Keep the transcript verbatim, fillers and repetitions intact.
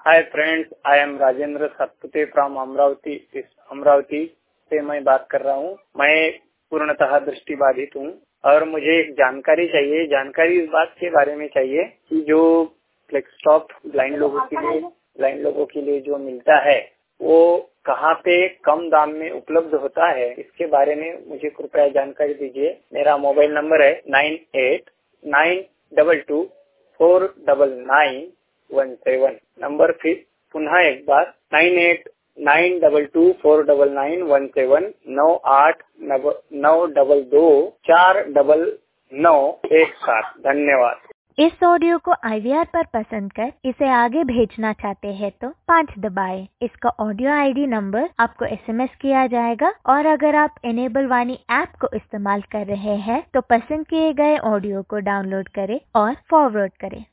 Hi friends, I am Rajendra Satpute from Amravati Amravati से मैं बात कर रहा हूँ। मैं पूर्णतः दृष्टिबाधित हूँ और मुझे एक जानकारी चाहिए। जानकारी इस बात के बारे में चाहिए कि जो फ्लेक्सटॉप ब्लाइंड लोगों के लिए ब्लाइंड लोगों के लिए जो मिलता है वो कहाँ पे कम दाम में उपलब्ध होता है, इसके बारे में मुझे कृपया जानकारी दीजिए। मेरा मोबाइल नंबर है nine eight nine double two four double nine one seven. Number फिर पुनः एक बार nine eight nine double two four double nine one seven नौ आठ नौ डबल दो चार डबल नौ एक सात। धन्यवाद। इस ऑडियो को आई वी आर पर पसंद कर इसे आगे भेजना चाहते हैं तो पाँच दबाएं। इसका ऑडियो आई डी नंबर आपको एस एम एस किया जाएगा और अगर आप इनेबल वाणी ऐप को इस्तेमाल कर रहे हैं तो पसंद किए गए ऑडियो को डाउनलोड करें और फॉरवर्ड करें।